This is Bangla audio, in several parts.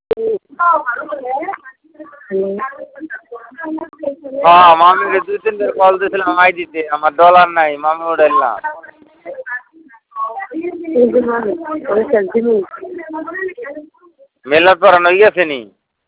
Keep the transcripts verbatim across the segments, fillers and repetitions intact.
হ্যাঁ মামিকে দুই তিনবার কল দিয়েছিলাম আইডিতে আমার ডলার নাই মামি উঠাইল না। মেলার পড়ানো হয়ে গেছে নি?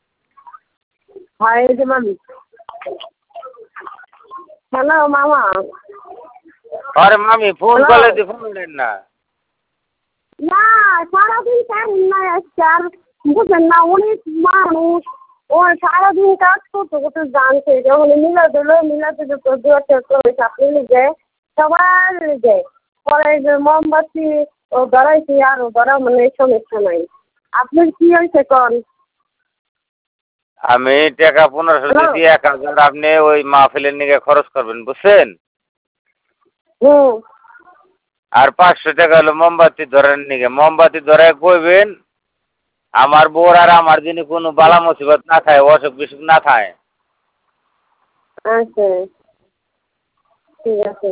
হ্যালো মামা। আরে মামি ফোন করলে তুই ফোন উঠেন না। না সারাদিন কারেন্ট নাই আজকে আর বুঝলেন না অনেক মানুষ ও সারাদিন কাজ করতে করতে জানছে যখন মিলা দিল মিলা দিলে তো দু একটা করে চাপড়ি লিখে সবার লিখে পরে যে মোমবাতি ও ধরাইছি আর ও ধরা মানে সমস্যা নাই। আপনার কি হয়েছে কন? আমি টাকা পনেরোশো দিয়েছি এক হাজার আপনি ওই মাহফিলের নিকে খরচ করবেন বুঝছেন? হুম। আর পাঁচশো টাকা হলো মোমবাতি ধরার নিকে মোমবাতি ধরায় কইবেন আমার বোর আর আমার যিনি কোনো বালা মুসিবত না থাকে অসুখ বিসুখ না থাকে। আচ্ছা ঠিক আছে।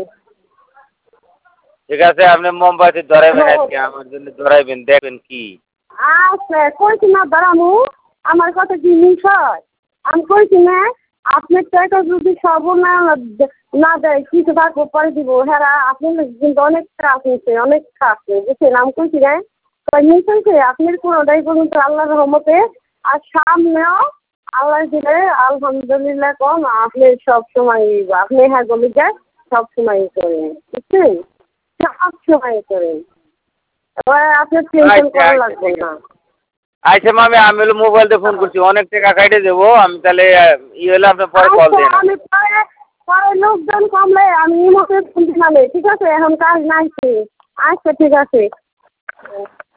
ঠিক আছে আপনি মোমবাতি ধরাইবেন আজকে আমার জন্য ধরাইবেন দেখবেন কি। আচ্ছা কইছি না ধরামু আমার কথা কি মিস হয়? আমি কইছি না আপনার টাকা যদি সব না না দেয় কিছু থাকবো পরে দিব হ্যাঁ আপনি কিন্তু অনেক খারাপ হয়েছে অনেক খারাপ হয়েছে বুঝছেন আমি কইছি না মিস হয়েছে আপনার কোনোটাই পর্যন্ত আল্লাহর রহমতে আর সামনেও আল্লাহ দিলে আলহামদুলিল্লাহ কম আপনি সব সময় আপনি হ্যাঁ গলি যায় সব সময় করেন বুঝছেন সব সময় করেন এবার আপনার টেনশন করা লাগবে না। আচ্ছা মামি আমি হলো মোবাইল দিয়ে ফোন করছি অনেক টাকা কাটে দেবো আমি তাহলে ই হলে আপনার পরে কল দেন। আমি পরে পরে লোকজন কমলে আমি ইমোতে ফোন দিলাম ঠিক আছে এখন কাজ নাই আচ্ছা ঠিক আছে।